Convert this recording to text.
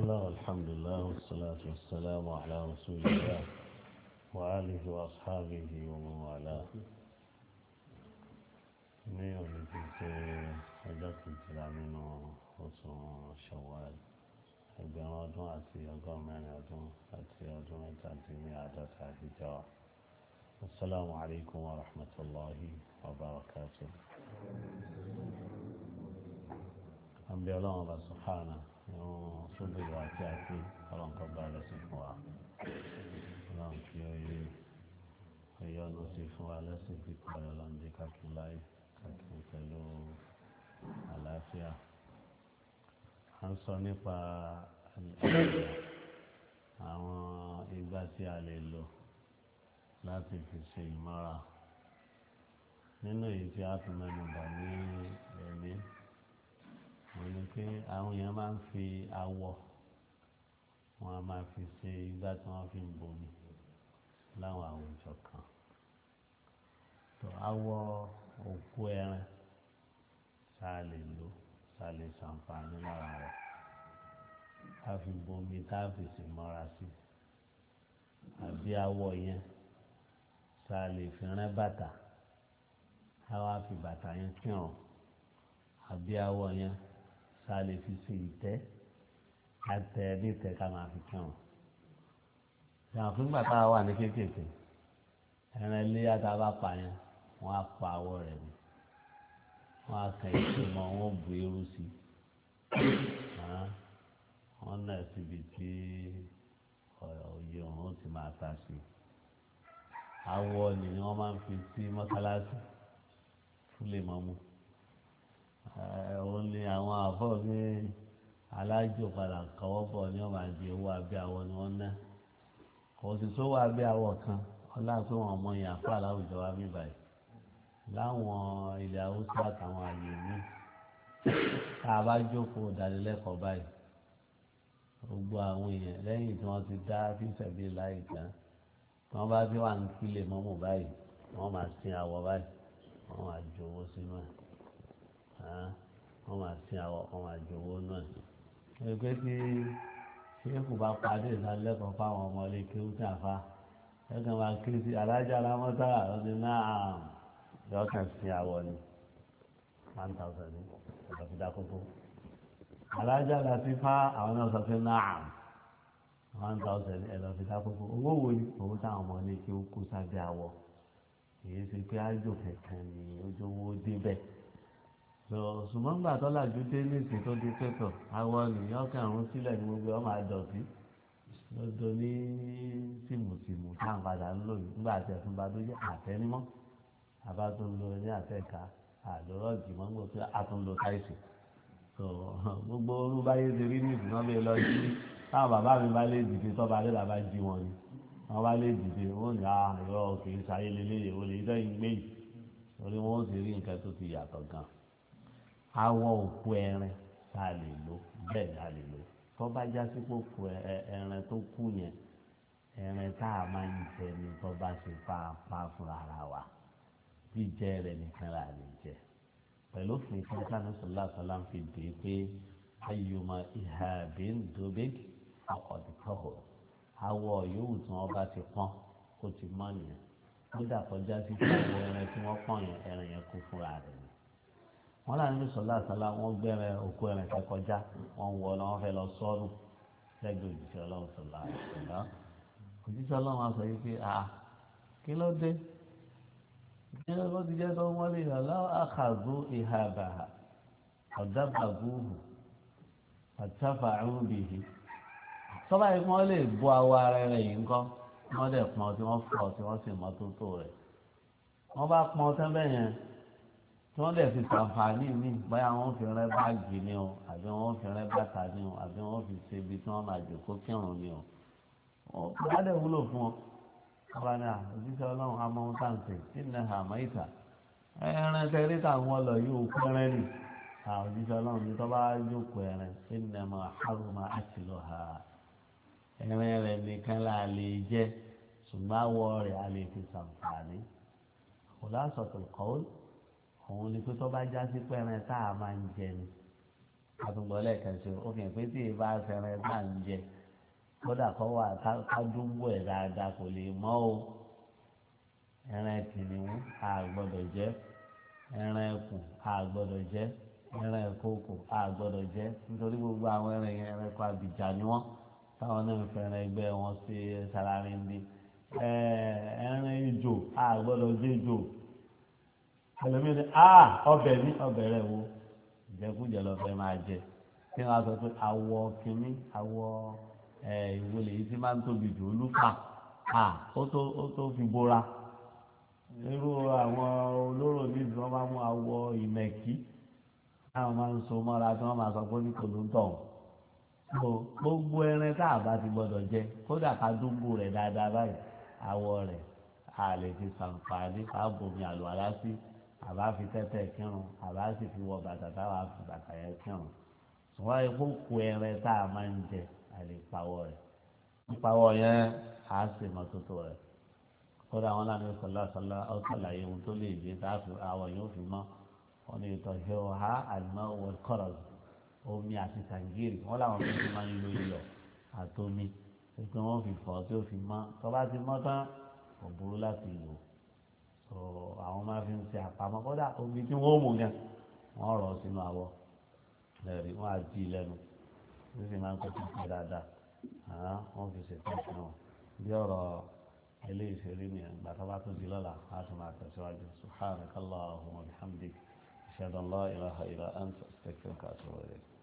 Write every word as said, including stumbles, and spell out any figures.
الله والحمد لله والصلاة والسلام على رسول الله وآله وأصحابه ومن والاه. ní òní ti ṣe ọjọ́ kejìlá nínú oṣù Ṣawwal ẹgbẹ̀rún ọdún àti ọgọ́rùn mẹ́rin ọdún àti ọdún mẹ́tàdínní àádọ́ta ìjọ. Assalamu alaikum wa rahmatullahi wa barakatuh. àǹbẹ̀ ọlọ́run ọba sùhánà ìwọ̀n sóbì wa tí a fi ọlọ́run kan bá lẹ́sìn fún wa ọlọ́run kí ó yé ẹ̀yọ́ ló sì fún wa lẹ́sìn pípa ọlọ́run jẹ́ káàkiri láyé káàkiri pẹ̀lú àlàáfíà. a ń sọ nípa àwọn ìgbà tí a lè lò láti fi ṣe ìmọ́ra nínú èyí tí a fi mẹ́nu bà ní ẹ̀mí wọ́n ní pé àwọn èèyàn máa ń fi awọ wọn a máa fi ṣe ìgbà tí wọ́n fi ń bomi láwọn àwùjọ kan tó awọ òkú ẹran ṣáà lè lò ṣáà lè ṣàǹfààní lára rẹ̀ ká fi bomi ká fi sì mọ́ra sí àbí awọ yẹn ṣáà lè fi rán bàtà ká wá fi bàtà yẹn kírun àbí awọ yẹn ṣáà lè fi ṣe ìtẹ́ àtẹ ní ìtẹ́ ká máa fi kírun. ìyàwó fún ìgbà tá a wà ní kéékèèké ẹran ilé yàtọ̀ bá pa yẹn wọ́n á pa awọ rẹ̀ ni wọ́n á kàn ìṣe mọ́ wọ́n bu irú sí wọ́n náà síbi tí òye òun ti máa ta sí awọ ni wọ́n máa ń fi sí mọ́sálásí fún lè mọ́ mú òun ni àwọn àfọ́ ní alájò padà kọ́wọ́ bọ̀ ní ọmọ àti owó abẹ́ awọ ni wọ́n ná kò sì sówó abẹ́ awọ kan ọlá pé wọn mọ ìyàn fún aláwùjọ wa mí báyìí láwọn ilẹ̀ haúsá àtàwọn àyè mi tá a bá jókòó ìdánilẹ́kọ̀ọ́ báyìí gbogbo àwọn èèyàn lẹ́yìn tí wọ́n ti dá fífẹ̀bí láì tán tí wọ́n bá fi wà ń kílè mọ́mù báyìí wọ́n máa sin awọ báyìí wọ́n máa ju owó sínú ẹ̀ wọ́n máa sin awọ wọ́n máa ju owó náà ẹgbẹ́ tí ṣéèkù bá padì ìdánilẹ́kọ̀ọ́ fáwọn ọmọ ilé kí ó tàfà ẹ̀kan máa kí sí alájà alámọ́tà ọdún náà yọ kàn sin awọ ni one thousand ní ọ̀dọ̀ fi dá kókó alájà láti fá àwọn náà sọ pé náà one thousand ẹ̀dọ̀ fi dá kókó owó wo ni owó táwọn ọmọ ilé kí ó kó sábẹ́ awọ èyí ṣe pé ájò kẹ̀kẹ́ ni ojú owó débẹ̀ lọ ṣùgbọ́n gbà tó làjú dé ní ìsìn tó di pẹ́tọ̀ awọ nìyẹn kẹrùn sílẹ̀ ní gbogbo ọmọ àdọ̀tí lọ́dọ̀ ní tìmùtìmù tá à ń padà ń lò nígbà tí ẹ̀fún bá tó jẹ́ àtẹnímọ́ àbá tó ń lo ní àtẹ̀ká àlọ́rọ̀jì mọ́ gbogbo pé a tún lo táìsì tó gbogbo orú báyé ti rí ní ìsìn náà lè lọ sí táwọn bàbá mi bá lè dìde tó bá lè làbá jí wọn ni wọn bá lè dìde wọn ní àárọ̀ kì í sáyé lélẹ́yẹ̀ wọlé ìdẹ́yìn gbé yìí torí wọn ó sì rí nǹkan tó ti yàtọ̀ gan awọ òkú ẹran tá a lè lò bẹ́ẹ̀ ni a lè lò tó bá já sí pé òkú ẹran tó kú yẹn ẹran tá a máa ń jẹ ni tó bá ṣe pàápàá fúnra ara wa jíjẹ rẹ̀ nìkan là lè jẹ pẹ̀lú òfin tí sani sọlá sọlá ń fi dé pé ayọmọ ìhà bíndóbég ọkọdìkọhọ awọ yòówù tí wọn bá ti pọ́n kó ti mọ́ nìyẹn kódà kọjá sí pé àwọn ẹran tí wọ́n pọ́n yẹn ẹran yẹn kú fúnra rẹ̀ ni wọn là níbi sọlá àtàlà wọn gbẹrẹ òkú ẹrẹ kẹkọjá wọn wọ ọ wọn fẹ́ lọ sọnù lẹ́gbẹ̀ẹ́ òjíṣẹ́ Ọlọ́run sọlá àtàlà òjíṣẹ́ Ọlọ́run á sọ yìí pé a kí ló dé kí ló ti jẹ tó wọn lè yàn láwọn àkàzó ìhà bàhà ọ̀dàbàgùhù àtàfà àrùbìhì sọ́ba yìí wọ́n lè bu awọ ara rẹ̀ yìí ńkọ́ wọ́n dẹ̀ pọn tí wọ́n fọ̀ tí wọ́n sì mọ́ tó tó rẹ̀ wọ́n bá pọn tẹ́ńbẹ́ yẹn tí wọ́n lè fi ṣàǹfààní mi báyà wọ́n fi rẹ́ báàgì ni o àbí wọ́n fi rẹ́ bàtà ni o àbí wọ́n fi ṣe ibi tí wọ́n máa jòkó kírun ni o wọ́n lè wúlò fún ọ abáná òjíṣẹ́ Ọlọ́run amóhun táǹtì ìnà àmọ́ ìta ẹran tẹ́rí táwọn ọlọ yóò kú ẹran nì òjíṣẹ́ Ọlọ́run ní tó bá jókòó ẹran ìnà mọ́ àrùmọ́ àti lọ ha ẹran rẹ̀ nìkan là lè jẹ ṣùgbọ́n àwọ̀ rẹ̀ a lè fi ṣàǹfààní kò lásọ̀tò kọ́ọ́lù òun ni pé tó bá já sí pẹ́rẹ́ tá a máa ń jẹ ni àtúgbọ̀ lẹ́ẹ̀kan sí ó fi hàn pé tí ìbá fẹ́ràn bá ń jẹ kódà kọ́ wà ká dúgbò ẹ̀ dáadáa kò lè mọ́ o ẹran kìnìún a gbọ́dọ̀ jẹ ẹran ẹkùn a gbọ́dọ̀ jẹ ẹran ìkookò a gbọ́dọ̀ jẹ nítorí gbogbo àwọn ẹran yẹn ẹran ẹkọ àbìjà ni wọ́n táwọn náà ń fẹ́ràn ẹgbẹ́ wọn sí sararindi ẹran ejò a gbọ́dọ̀ jẹ ejò ẹlòmíràn ní a ọbẹ̀ ní ọbẹ̀ rẹ̀ wo ìjẹkújẹ lọ fẹ́ máa jẹ kí wọ́n á sọ pé awọ kínní awọ ìwọlẹ̀ yìí tí máa ń tóbi jù olúfà a ó tó ó tó fi bóra irú àwọn olóró ní ìdí wọn máa mú awọ ìmẹ̀kí táwọn máa ń so mọ́ra tí wọ́n máa sọ pé ní kò ló ń tọ̀ wọ́n gbogbo ẹran tá a bá ti gbọ́dọ̀ jẹ kódà ká dúgbò rẹ̀ dáadáa báyìí awọ rẹ̀ a lè fi ṣàǹfààní ká bomi àlùwàlá sí àbá fi tẹ́tẹ́ kírun àbá sì fi wọ bàtà táwa fi bàtà yẹn kírun ṣùgbọ́n ikú kú ẹran tá a máa ń jẹ a lè pawọ́ rẹ̀ pípawọ́ yẹn á sì mọ́tótó rẹ̀ kódà wọn láti sọlá sọlá ọ̀sàlàyé ohun tó lè gbé tá a fi àwọ̀ yóò fi mọ́ wọn ní ìtọ́jú ọ̀há àlùmọ́ wọn kọ̀rọ̀ omi àti tàǹgìrì wọn làwọn tó ti máa ń lo iyọ̀ àtomi pé wọn fi fọ̀ tí ó fi mọ́ tó bá ti mọ́ tán kò burú láti lò so àwọn máa fi ń ṣe àpamọ́ kódà omi tí wọ́n mú yẹn wọ́n rọ̀ sínú àwọ̀ lẹ́rìí wọ́n á di lẹ́nu wọ́n sì máa ń kó títí dáadáa wọ́n fi ṣètò ìfún wọn bí ọ̀rọ̀ eléyìí ṣe rí nìyẹn gbàtà bá tó di lọ́la á tún máa tẹ̀síwájú subhanakallahumma wa bihamdik ashhadu an la ilaha illa anta astaghfiruka wa atubu ilayk.